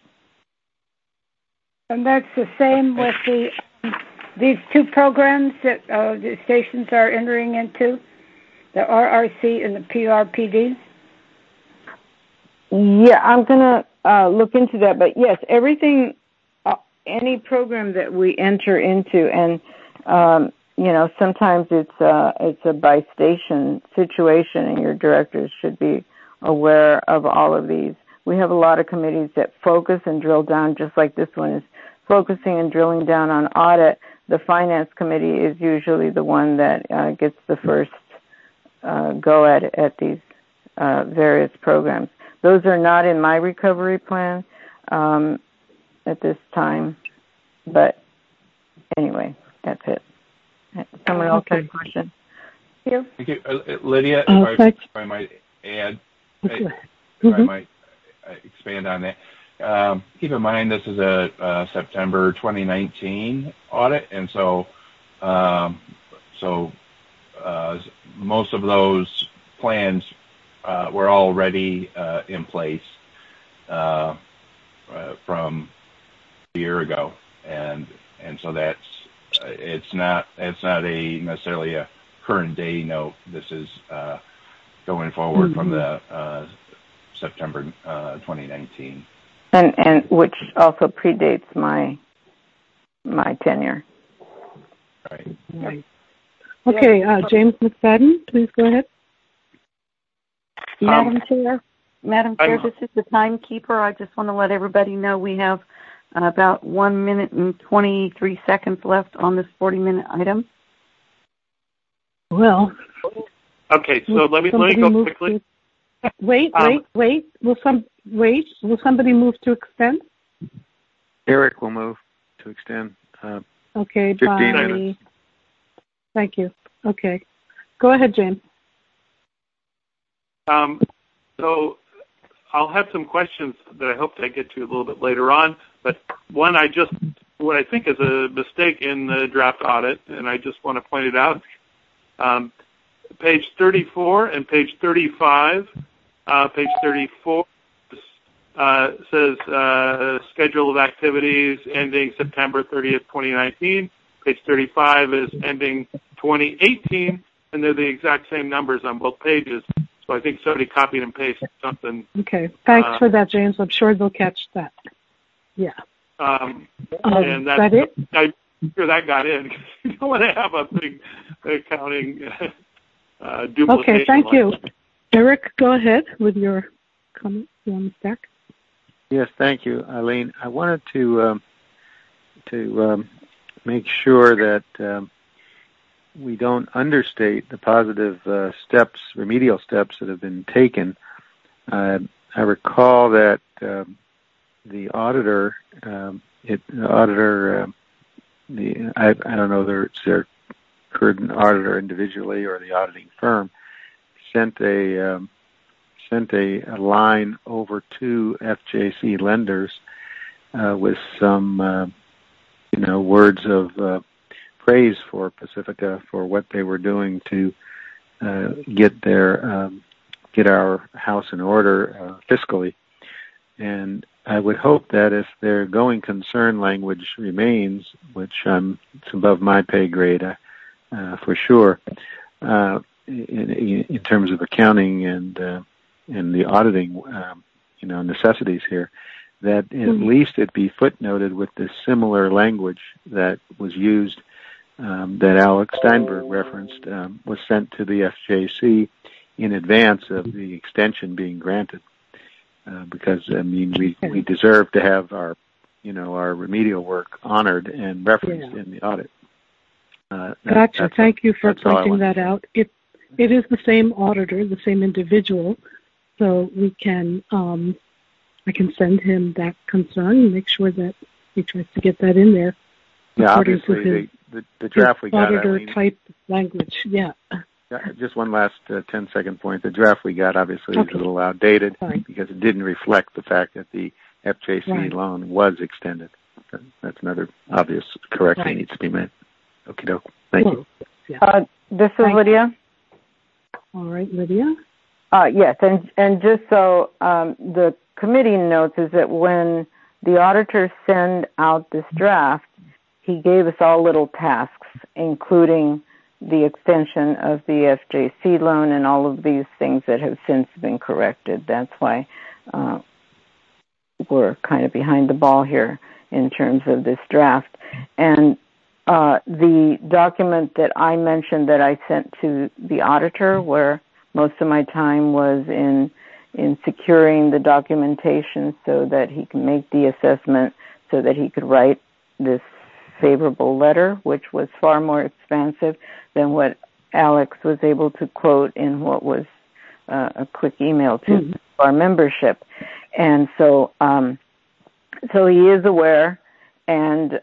And that's the same with the um, these two programs that uh, the stations are entering into, the R R C and the P R P D? Yeah, I'm going to uh, look into that. But yes, everything, uh, any program that we enter into, and, um, you know, sometimes it's, uh, it's a by station situation, and your directors should be aware of all of these. We have a lot of committees that focus and drill down, just like this one is focusing and drilling down on audit. The Finance Committee is usually the one that uh, gets the first uh, go at, at these uh, various programs. Those are not in my recovery plan um, at this time. But anyway, that's it. Someone else okay. had a question? You? Thank you. Uh, Lydia, uh, if, I, if I might add, okay. if mm-hmm. I might expand on that. Um, keep in mind this is a, a September twenty nineteen audit, and so um, so uh, most of those plans uh, were already uh, in place uh, uh, from a year ago, and and so that's uh, it's not it's not a necessarily a current day note. This is uh, going forward mm-hmm. from the uh, September uh, twenty nineteen. And and which also predates my my tenure. Right. Right. Okay, uh, James McFadden, please go ahead. Madam Um, Chair, Madam Chair, I'm- this is the timekeeper. I just want to let everybody know we have uh, about one minute and twenty-three seconds left on this forty-minute item. Well. Okay, so let me let me go quickly. To, wait, Um, wait, wait. Will some wait? Will somebody move to extend? Eric will move to extend. Uh, Okay, fifteen bye. minutes. Thank you. Okay, go ahead, James. Um, so I'll have some questions that I hope to get to a little bit later on. But one, I just what I think is a mistake in the draft audit, and I just want to point it out. Um, page thirty-four and page thirty-five. Uh, page thirty-four uh, says uh, schedule of activities ending September thirtieth, twenty nineteen. Page thirty-five is ending twenty eighteen, and they're the exact same numbers on both pages. So I think somebody copied and pasted something. Okay, thanks uh, for that, James. I'm sure they'll catch that. Yeah. Um, um, and that, that it? I'm sure that got in, because you don't want to have a big accounting uh, duplication. Okay, thank like you. that. Eric, go ahead with your comment on the stack. Yes, thank you, Eileen. I wanted to um, to um, make sure that um, we don't understate the positive uh, steps, remedial steps that have been taken. Uh, I recall that um, the auditor, um, it, the auditor, uh, the I, I don't know whether it's their current auditor individually or the auditing firm, sent a um, sent a, a line over to F J C lenders uh, with some, uh, you know, words of uh, praise for Pacifica for what they were doing to uh, get their um, get our house in order uh, fiscally. And I would hope that if their going concern language remains, which um, it's above my pay grade uh, uh, for sure, uh, in, in terms of accounting and uh, and the auditing, um, you know, necessities here, that at mm-hmm. least it be footnoted with the similar language that was used um, that Alex Steinberg referenced um, was sent to the F J C in advance of the extension being granted, uh, because I mean we we deserve to have our you know our remedial work honored and referenced yeah. in the audit. Uh, that, gotcha. Thank you for pointing that to out. It it is the same auditor, the same individual, so we can um, I can send him that concern and make sure that he tries to get that in there. Yeah, obviously his, the, the the draft we got auditor Eileen, type language. Yeah. Just one last uh, ten second point. The draft we got obviously okay. is a little outdated Sorry. because it didn't reflect the fact that the F J C right. loan was extended. That's another obvious correction right. needs to be made. Okie doke. Thank well, you. Yeah. Uh, this is Thank Lydia. All right, Lydia. Uh, yes, and and just so um, the committee notes is that when the auditors send out this draft, he gave us all little tasks, including the extension of the F J C loan and all of these things that have since been corrected. That's why uh, we're kind of behind the ball here in terms of this draft. And uh, the document that I mentioned that I sent to the auditor, where most of my time was in in securing the documentation so that he can make the assessment, so that he could write this favorable letter, which was far more expansive than what Alex was able to quote in what was uh, a quick email to mm-hmm. our membership. And so um, so he is aware, and uh,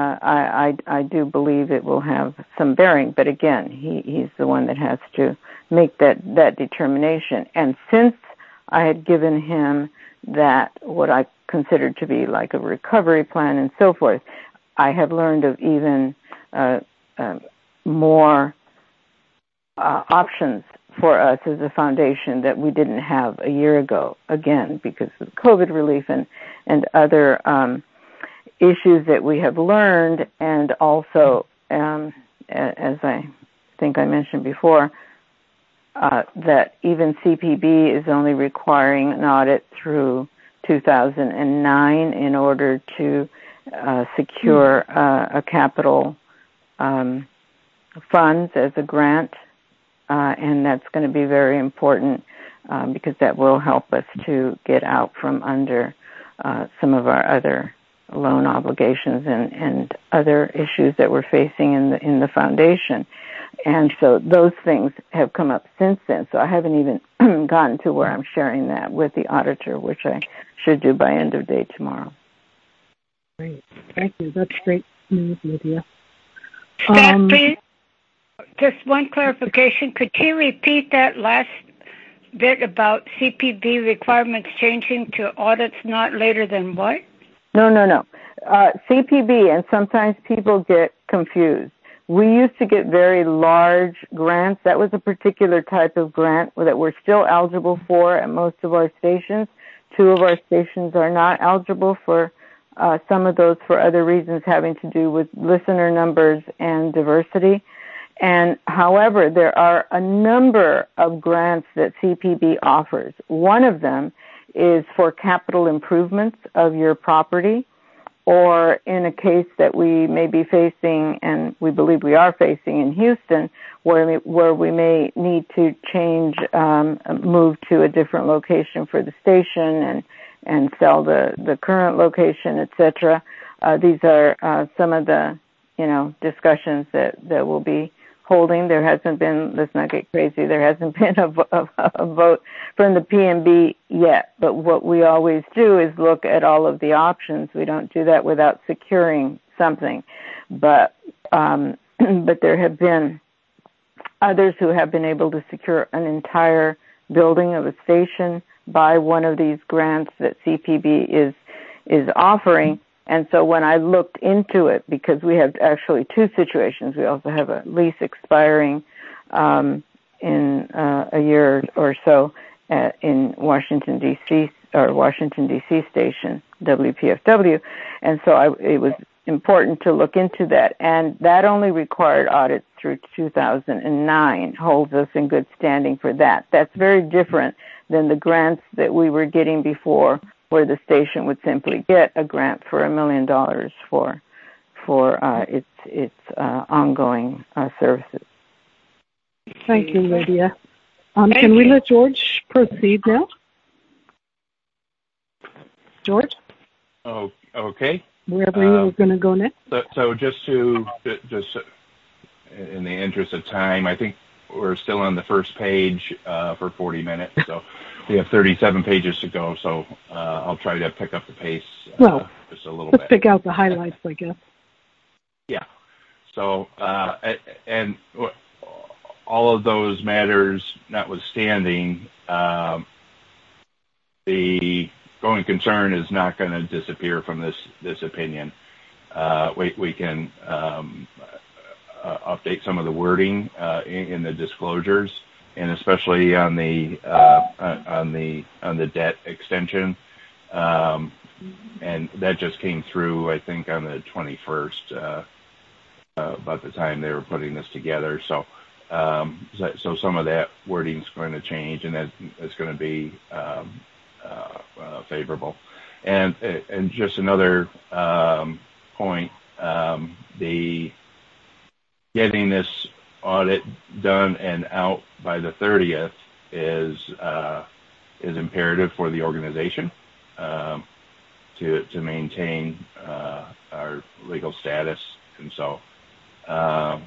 I, I, I do believe it will have some bearing. But again, he, he's the one that has to make that, that determination. And since I had given him that, what I considered to be like a recovery plan and so forth, I have learned of even uh, uh, more uh, options for us as a foundation that we didn't have a year ago, again, because of COVID relief and, and other um, issues that we have learned, and also, um, as I think I mentioned before, uh, that even C P B is only requiring an audit through two thousand nine in order to Uh, secure uh, a capital um, funds as a grant, uh, and that's going to be very important um, because that will help us to get out from under uh, some of our other loan obligations and, and other issues that we're facing in the in the foundation. And so those things have come up since then. So I haven't even gotten to where I'm sharing that with the auditor, which I should do by end of day tomorrow. Great. Thank you. That's great news, Lydia. Staff, Um, please, just one clarification. Could you repeat that last bit about C P B requirements changing to audits not later than what? No, no, no. Uh, C P B, and sometimes people get confused. We used to get very large grants. That was a particular type of grant that we're still eligible for at most of our stations. Two of our stations are not eligible for Uh, some of those for other reasons having to do with listener numbers and diversity. And however, there are a number of grants that C P B offers. One of them is for capital improvements of your property, or in a case that we may be facing, and we believe we are facing in Houston, where we, where we may need to change, um, move to a different location for the station and and sell the, the current location, et cetera. Uh, these are uh, some of the, you know, discussions that, that we'll be holding. There hasn't been, let's not get crazy, there hasn't been a, a, a vote from the P M B yet. But what we always do is look at all of the options. We don't do that without securing something. But, um, but there have been others who have been able to secure an entire building of a station by one of these grants that C P B is is offering. And so when I looked into it, because we have actually two situations, we also have a lease expiring um, in uh, a year or so at, in Washington, D C, or Washington, D C station, W P F W. And so I, it was important to look into that. And that only required audits through two thousand nine, holds us in good standing for that. That's very different than the grants that we were getting before, where the station would simply get a grant for a million dollars for for uh, its its uh, ongoing uh, services. Thank you, Lydia. Um, can we let George proceed now? George? Oh, okay. Wherever you Um, were going to go next. So, so just to just in the interest of time, I think we're still on the first page uh, for forty minutes. So we have thirty-seven pages to go. So uh, I'll try to pick up the pace uh, well, just a little let's bit. pick out the highlights, I guess. Yeah. So uh, and all of those matters notwithstanding, um, the going concern is not going to disappear from this this opinion. Uh, we we can um, uh, update some of the wording uh, in, in the disclosures, and especially on the uh, on the on the debt extension. Um, and that just came through, I think, on the twenty-first. Uh, uh, about the time they were putting this together. So, um, so, so some of that wording is going to change, and that it's going to be um, uh, uh, favorable. And and just another um, point, um, the getting this audit done and out by the thirtieth is uh, is imperative for the organization um, to to maintain uh, our legal status, and so. Um,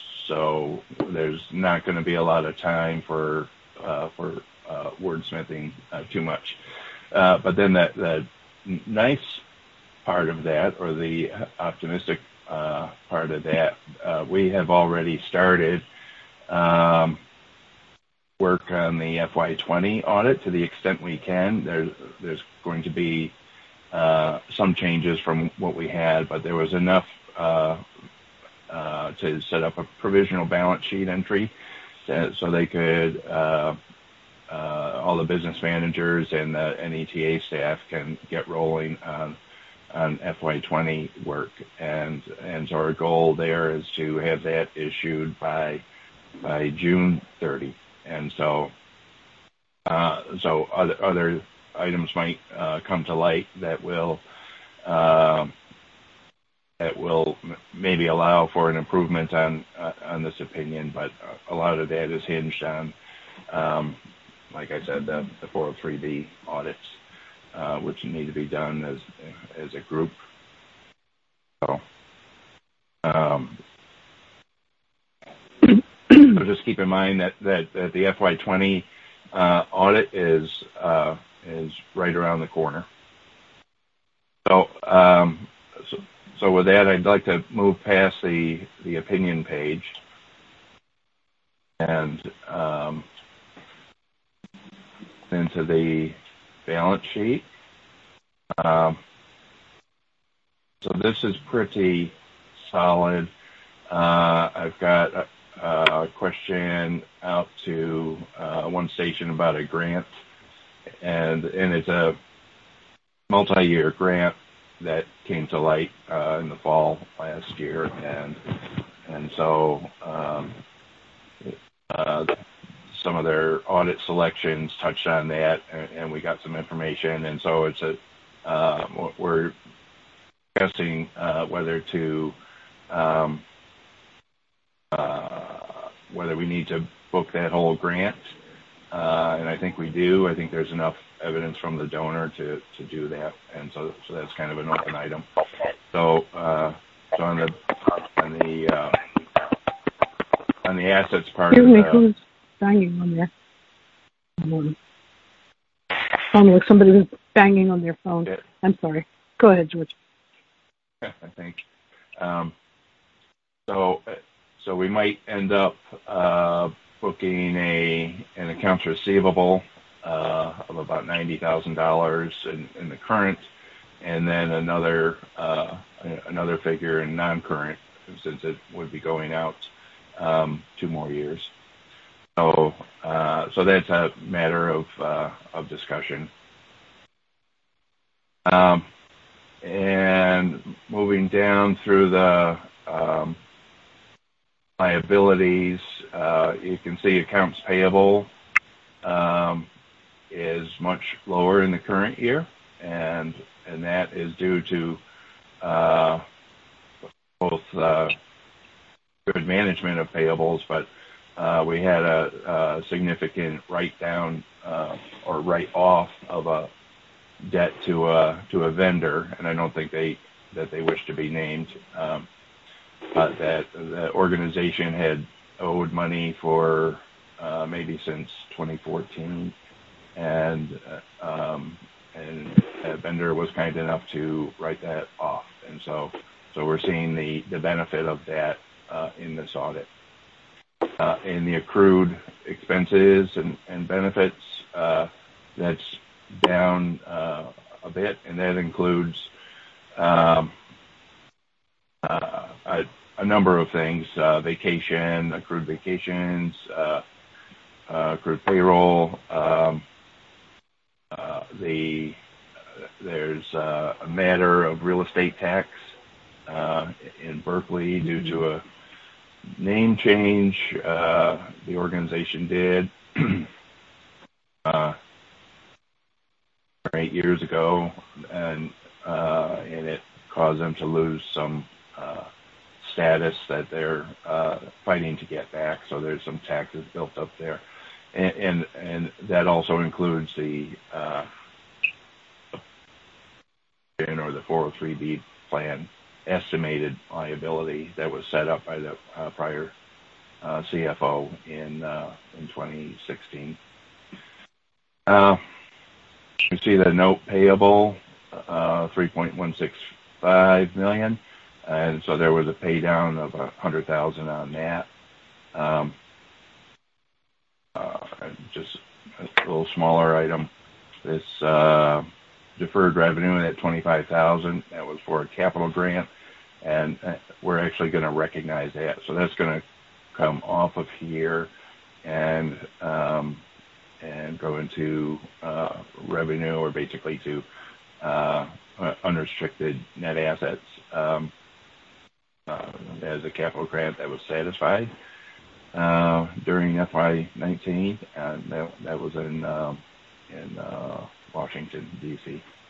so there's not going to be a lot of time for uh, for uh, wordsmithing uh, too much. Uh, but then that the nice part of that, or the optimistic uh, part of that, uh, we have already started um, work on the F Y twenty audit to the extent we can. There's there's going to be uh, some changes from what we had, but there was enough. Uh, Uh, to set up a provisional balance sheet entry to, so they could, uh, uh, all the business managers and the N E T A staff can get rolling on, on F Y twenty work. And, and so our goal there is to have that issued by, by June thirtieth. And so, uh, so other, other items might uh, come to light that will, uh, that will maybe allow for an improvement on uh, on this opinion, but a lot of that is hinged on, um, like I said, the, the four oh three B audits, uh, which need to be done as as a group. So, um, so just keep in mind that that, that the F Y twenty uh, audit is uh, is right around the corner. So. Um, so So with that, I'd like to move past the, the opinion page and um, into the balance sheet. Um, so this is pretty solid. Uh, I've got a, a question out to uh, one station about a grant, and and it's a multi-year grant that came to light uh, in the fall last year, and and so um, uh, some of their audit selections touched on that, and, and we got some information, and so it's a uh, we're discussing uh, whether to um, uh, whether we need to book that whole grant, uh, and I think we do. I think there's enough evidence from the donor to, to do that, and so so that's kind of an open item. So uh, so on the on the uh, on the assets part. Excuse me, of the, who's banging on there? Sounded like somebody was banging on their phone. Yeah. I'm sorry. Go ahead, George. I think um, so. So we might end up uh, booking a an accounts receivable Uh, of about ninety thousand dollars in, in the current, and then another uh, another figure in non-current, since it would be going out um, two more years. So uh, so that's a matter of uh, of discussion. Um, and moving down through the um, liabilities, uh, you can see accounts payable. Um, is much lower in the current year, and and that is due to uh, both uh, good management of payables, but uh, we had a, a significant write-down uh, or write-off of a debt to a to a vendor, and I don't think they that they wish to be named. Um, but that the organization had owed money for uh, maybe since twenty fourteen, and uh, um, and a vendor was kind enough to write that off, and so so we're seeing the the benefit of that uh, in this audit. Uh, in the accrued expenses and, and benefits, uh, that's down uh, a bit, and that includes um, uh, a, a number of things: uh, vacation, accrued vacations, uh, uh, accrued payroll. Um, uh, the uh, there's uh, a matter of real estate tax uh, in Berkeley due to a name change uh, the organization did uh, eight years ago, and uh, and it caused them to lose some uh, status that they're uh, fighting to get back. So there's some taxes built up there, and and, and that also includes the uh, or the four oh three B plan estimated liability that was set up by the uh, prior uh, C F O in uh, in twenty sixteen. Uh, you see the note payable, uh, three point one six five million, and so there was a pay down of a hundred thousand on that. Um, uh, just a little smaller item. This uh, deferred revenue at twenty-five thousand. That was for a capital grant. And we're actually going to recognize that. So that's going to come off of here and um, and go into uh, revenue, or basically to uh, unrestricted net assets um, uh, as a capital grant that was satisfied uh, during F Y nineteen, and that, that was in um, in uh, Washington D C